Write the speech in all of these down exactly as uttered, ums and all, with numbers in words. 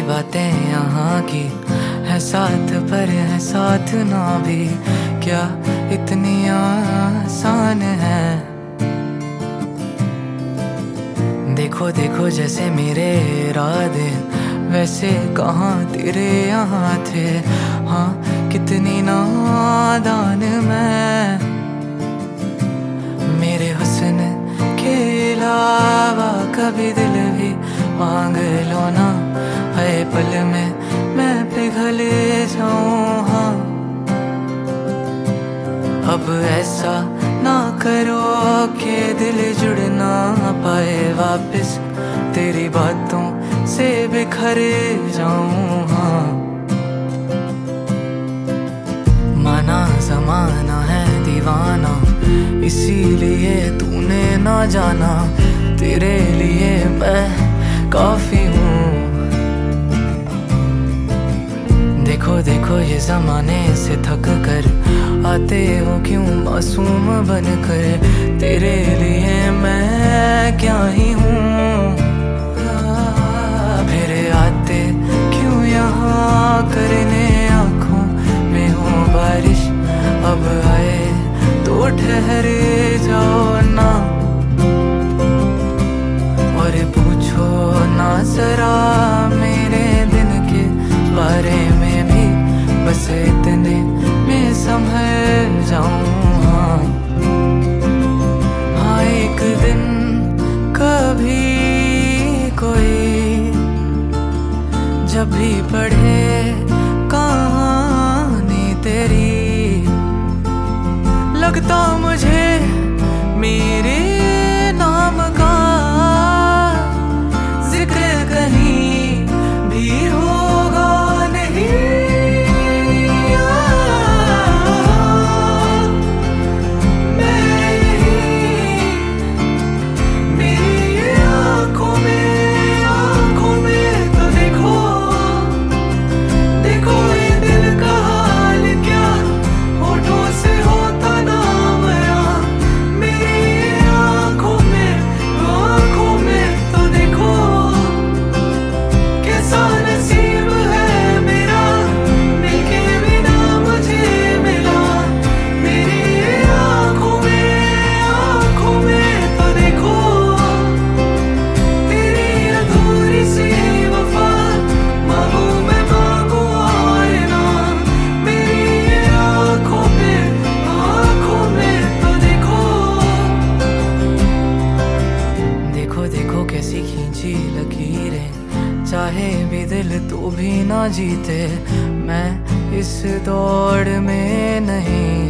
बातें यहाँ की है साथ पर है साथ ना भी, क्या इतनी आसान है। देखो देखो जैसे मेरे इरादे वैसे कहाँ तेरे यहाँ थे, हाँ कितनी नादान मैं। मेरे हुस्न के अलावा कभी दिल भी मांग लो ना, हर पल में मैं पिघल जाऊं। हाँ अब ऐसा ना करो कि दिल जुड़ ना पाए वापस, तेरी बातों से बिखर जाऊं। हाँ माना ज़माना है दीवाना, इसीलिए तूने ना जाना, तेरे लिए मैं काफी हूँ। देखो देखो ये ज़माने से थक कर आते हो क्यों मासूम बन कर, तेरे लिए मैं क्या ही हूँ। फिर आते क्यों यहाँ करने आँखों में हो बारिश, अब आए तो ठहर जाओ ना। और पूछो ना जरा मेरे दिन के बारे में भी, बस इतने में संभल जाऊं। हाँ हाँ एक दिन कभी कोई जब भी पढ़े कहानी तेरी, लगता मुझे मेरे नाम का जिक्र कहीं भी होगा नहीं। चाहे भी दिल तो भी ना जीते, मैं इस दौड़ में नहीं।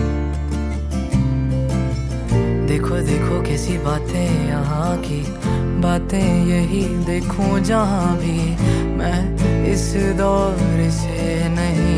देखो देखो कैसी बातें यहाँ की, बातें यही देखूं जहाँ भी, मैं इस दौर से नहीं।